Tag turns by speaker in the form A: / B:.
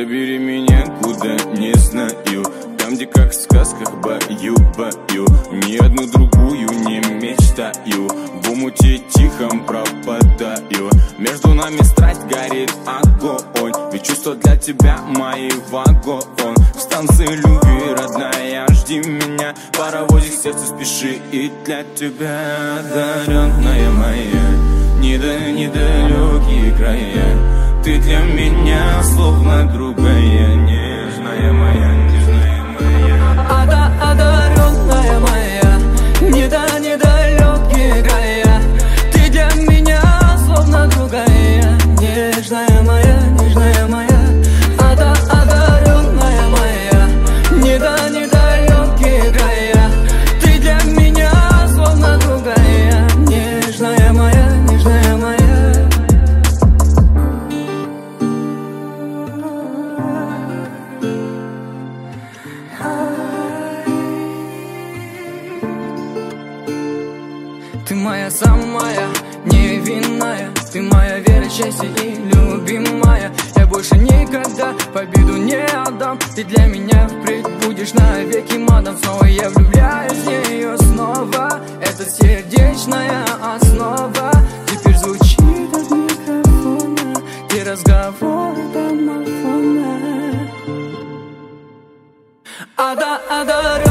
A: Забери меня куда не знаю, там, где как в сказках баю-баю. Ни одну другую не мечтаю, в омуте тихом пропадаю. Между нами страсть горит огонь, ведь чувства для тебя мои вагон. В станции любви, родная, жди меня, паровозик сердце спеши и для тебя. Одаренная моя, недалекие края, ты для меня словно другая, нежная моя, нежная моя.
B: Одаренная моя, недалекие края, ты для меня словно другая, нежная моя, нежная моя. Одаренная моя, недалекие края, ты для меня словно другая, нежная моя, нежная моя. Ты моя самая невинная, ты моя вера, счастье и любимая. Я больше никогда победу не отдам, ты для меня впредь будешь навеки мадам. Снова я влюбляюсь в нее снова, это сердечная основа. Теперь звучит от микрофона, и разговор домофона. Одаренная